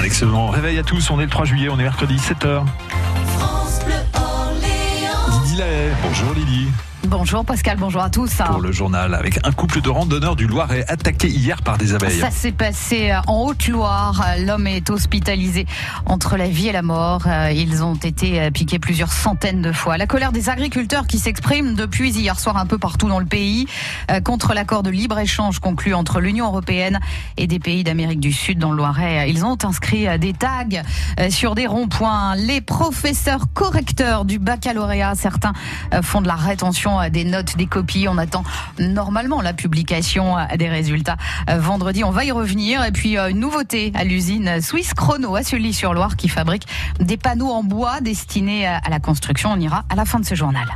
excellent réveil à tous, on est le 3 juillet, on est mercredi 7h. France Bleu Orléans. Lydie Lahaye, bonjour Lydie. Bonjour Pascal, bonjour à tous. Pour le journal, avec un couple de randonneurs du Loiret attaqué hier par des abeilles. Ça s'est passé en Haute-Loire. L'homme est hospitalisé entre la vie et la mort. Ils ont été piqués plusieurs centaines de fois. La colère des agriculteurs qui s'expriment depuis hier soir un peu partout dans le pays contre l'accord de libre-échange conclu entre l'Union européenne et des pays d'Amérique du Sud dans le Loiret. Ils ont inscrit des tags sur des ronds-points. Les professeurs correcteurs du baccalauréat, certains font de la rétention des notes, des copies. On attend normalement la publication des résultats vendredi. On va y revenir. Et puis une nouveauté à l'usine Suisse Chrono à Sully-sur-Loire qui fabrique des panneaux en bois destinés à la construction. On ira à la fin de ce journal.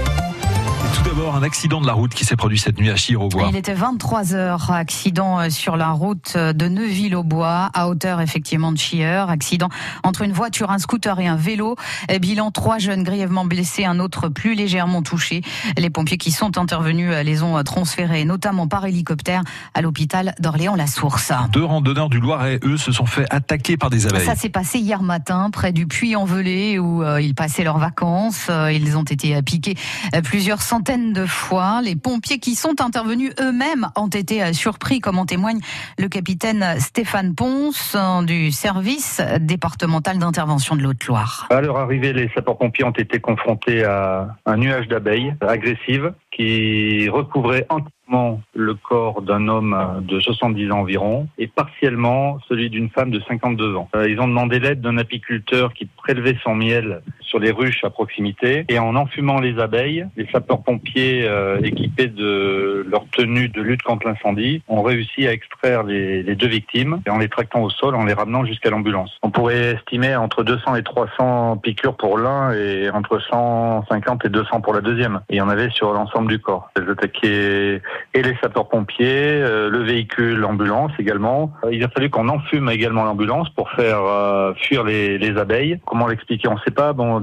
Tout d'abord, un accident de la route qui s'est produit cette nuit à Chire-aux-Bois. Il était 23h, accident sur la route de Neuville-aux-Bois, à hauteur effectivement de Chire. Accident entre une voiture, un scooter et un vélo. Bilan, 3 jeunes grièvement blessés, un autre plus légèrement touché. Les pompiers qui sont intervenus les ont transférés, notamment par hélicoptère, à l'hôpital d'Orléans-la-Source. 2 randonneurs du Loiret, eux, se sont fait attaquer par des abeilles. Ça s'est passé hier matin, près du Puy-en-Velay, où ils passaient leurs vacances. Ils ont été piqués plusieurs centaines de fois. Les pompiers qui sont intervenus eux-mêmes ont été surpris, comme en témoigne le capitaine Stéphane Ponce du service départemental d'intervention de l'Haute-Loire. À leur arrivée, les sapeurs-pompiers ont été confrontés à un nuage d'abeilles agressives qui recouvrait entièrement le corps d'un homme de 70 ans environ et partiellement celui d'une femme de 52 ans. Ils ont demandé l'aide d'un apiculteur qui prélevait son miel sur les ruches à proximité et en enfumant les abeilles, les sapeurs-pompiers équipés de leur tenue de lutte contre l'incendie ont réussi à extraire les 2 victimes et en les tractant au sol, en les ramenant jusqu'à l'ambulance. On pourrait estimer entre 200 et 300 piqûres pour l'un et entre 150 et 200 pour la deuxième. Et il y en avait sur l'ensemble du corps. Elles attaquaient et les sapeurs-pompiers, le véhicule, l'ambulance également. Il a fallu qu'on enfume également l'ambulance pour faire fuir les abeilles. Comment l'expliquer? On ne sait pas. Bon,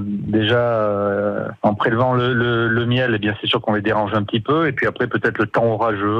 déjà, en prélevant le miel, eh bien, c'est sûr qu'on les dérange un petit peu. Et puis après, peut-être le temps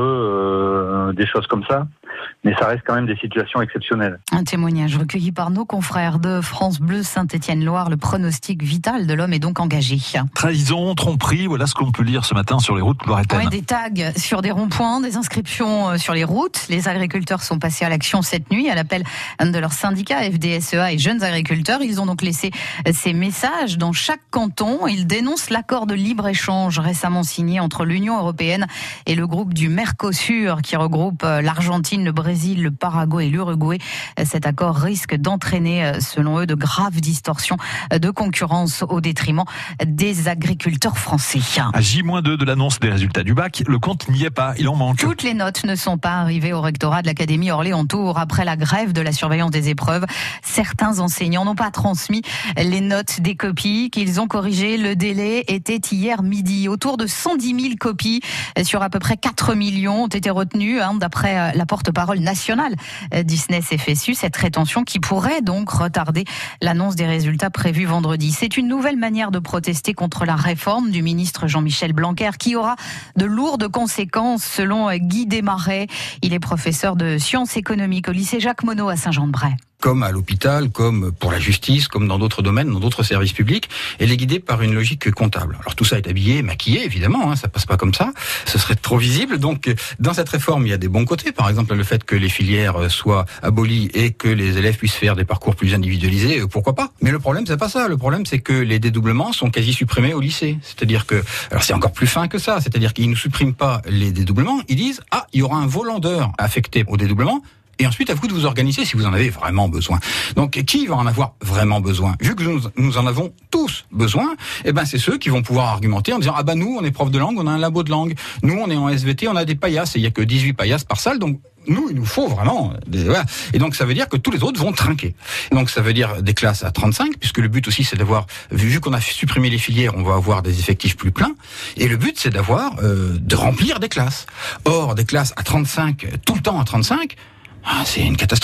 orageux, des choses comme ça. Mais ça reste quand même des situations exceptionnelles. Un témoignage recueilli par nos confrères de France Bleu Saint-Étienne-Loire. Le pronostic vital de l'homme est donc engagé. Trahison, tromperie, voilà ce qu'on peut lire ce matin sur les routes loiretaines. Oui, des tags sur des ronds-points, des inscriptions sur les routes. Les agriculteurs sont passés à l'action cette nuit à l'appel de leur syndicat FDSEA et Jeunes Agriculteurs. Ils ont donc laissé ces messages dans chaque canton. Ils dénoncent l'accord de libre-échange récemment signé entre l'Union européenne et le groupe du Mercosur qui regroupe l'Argentine, le Brésil, le Paraguay et l'Uruguay. Cet accord risque d'entraîner, selon eux, de graves distorsions de concurrence au détriment des agriculteurs français. À J-2 de l'annonce des résultats du bac, le compte n'y est pas, il en manque. Toutes les notes ne sont pas arrivées au rectorat de l'Académie Orléans-Tours après la grève de la surveillance des épreuves. Certains enseignants n'ont pas transmis les notes des copies qu'ils ont corrigées. Le délai était hier midi. Autour de 110 000 copies sur à peu près 4 millions ont été retenues, d'après la porte-parole nationale d'ISNES FSU. Cette rétention qui pourrait donc retarder l'annonce des résultats prévus vendredi. C'est une nouvelle manière de protester contre la réforme du ministre Jean-Michel Blanquer qui aura de lourdes conséquences selon Guy Desmarais. Il est professeur de sciences économiques au lycée Jacques Monod à Saint-Jean-de-Bray. Comme à l'hôpital, comme pour la justice, comme dans d'autres domaines, dans d'autres services publics, elle est guidée par une logique comptable. Alors tout ça est habillé, maquillé, évidemment, ça passe pas comme ça, ce serait trop visible. Donc dans cette réforme, il y a des bons côtés, par exemple le fait que les filières soient abolies et que les élèves puissent faire des parcours plus individualisés, pourquoi pas. Mais le problème, c'est pas ça. Le problème, c'est que les dédoublements sont quasi supprimés au lycée. C'est-à-dire que, alors c'est encore plus fin que ça, c'est-à-dire qu'ils ne suppriment pas les dédoublements, ils disent, il y aura un volant d'heures affecté au dédoublement, et ensuite, à vous de vous organiser si vous en avez vraiment besoin. Donc, qui va en avoir vraiment besoin? Vu que nous en avons tous besoin, c'est ceux qui vont pouvoir argumenter en disant, nous, on est prof de langue, on a un labo de langue. Nous, on est en SVT, on a des paillasses, et il y a que 18 paillasses par salle, donc, nous, il nous faut vraiment voilà. Et donc, ça veut dire que tous les autres vont trinquer. Donc, ça veut dire des classes à 35, puisque le but aussi, c'est d'avoir, vu qu'on a supprimé les filières, on va avoir des effectifs plus pleins. Et le but, c'est d'avoir, de remplir des classes. Or, des classes à 35, tout le temps à 35, c'est une catastrophe.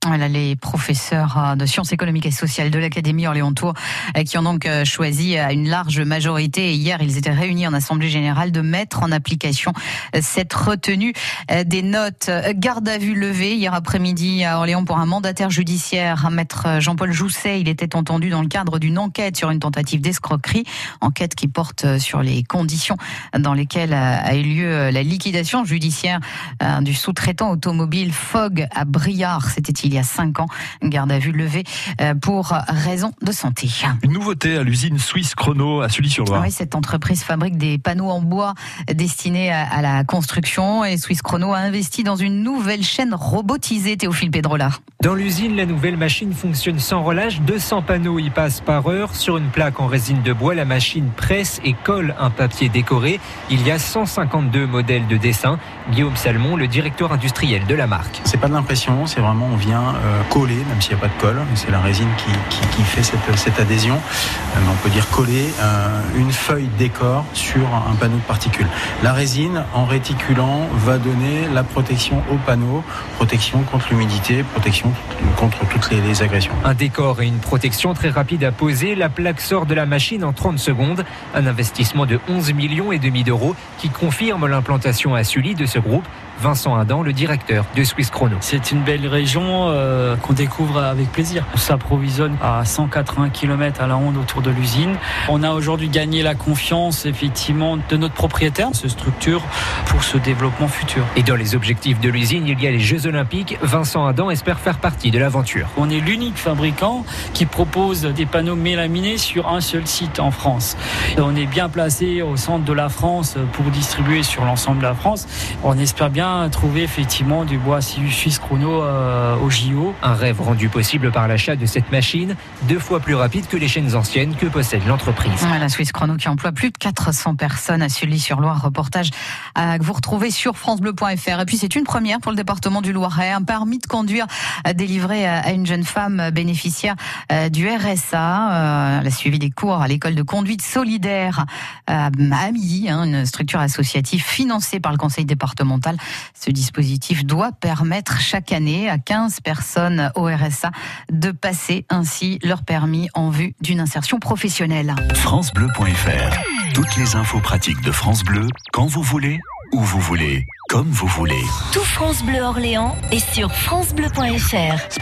Voilà, les professeurs de sciences économiques et sociales de l'Académie Orléans-Tours qui ont donc choisi à une large majorité, et hier ils étaient réunis en Assemblée Générale, de mettre en application cette retenue des notes. Garde à vue levée hier après-midi à Orléans pour un mandataire judiciaire, maître Jean-Paul Jousset. Il était entendu dans le cadre d'une enquête sur une tentative d'escroquerie, enquête qui porte sur les conditions dans lesquelles a eu lieu la liquidation judiciaire du sous-traitant automobile Fogg à Briard. C'était il y a 5 ans. Garde à vue levée pour raison de santé. Une nouveauté à l'usine Swiss Chrono à Sully-sur-Loire. Oui, cette entreprise fabrique des panneaux en bois destinés à la construction, et Swiss Chrono a investi dans une nouvelle chaîne robotisée. Théophile Pedrola. Dans l'usine, la nouvelle machine fonctionne sans relâche. 200 panneaux y passent par heure. Sur une plaque en résine de bois, la machine presse et colle un papier décoré. Il y a 152 modèles de dessin. Guillaume Salmon, le directeur industriel de la marque. C'est pas de l'impression, c'est vraiment on vient coller, même s'il n'y a pas de colle. C'est la résine qui fait cette adhésion. On peut dire coller une feuille décor sur un panneau de particules. La résine, en réticulant, va donner la protection au panneau, protection contre l'humidité, protection contre toutes les agressions. Un décor et une protection très rapide à poser. La plaque sort de la machine en 30 secondes. Un investissement de 11,5 millions d'euros qui confirme l'implantation à Sully de ce groupe. Vincent Adam, le directeur de Swiss Chrono. C'est une belle région qu'on découvre avec plaisir. On s'approvisionne à 180 km à la ronde autour de l'usine. On a aujourd'hui gagné la confiance effectivement de notre propriétaire, ce structure pour ce développement futur. Et dans les objectifs de l'usine, il y a les Jeux Olympiques. Vincent Adam espère faire partie de l'aventure. On est l'unique fabricant qui propose des panneaux mélaminés sur un seul site en France. On est bien placé au centre de la France pour distribuer sur l'ensemble de la France. On espère bien trouver effectivement du bois Swiss Chrono au JO. Un rêve rendu possible par l'achat de cette machine, 2 fois plus rapide que les chaînes anciennes que possède l'entreprise. La Swiss Chrono qui emploie plus de 400 personnes à Sully-sur-Loire. Reportage que vous retrouvez sur francebleu.fr. Et puis c'est une première pour le département du Loiret. Un permis de conduire délivré à une jeune femme bénéficiaire du RSA. Elle a suivi des cours à l'école de conduite solidaire à Amilly, une structure associative financée par le conseil départemental. Ce dispositif doit permettre chaque année à 15 personnes au RSA de passer ainsi leur permis en vue d'une insertion professionnelle. francebleu.fr. Toutes les infos pratiques de France Bleu, quand vous voulez, où vous voulez, comme vous voulez. Tout France Bleu Orléans est sur francebleu.fr.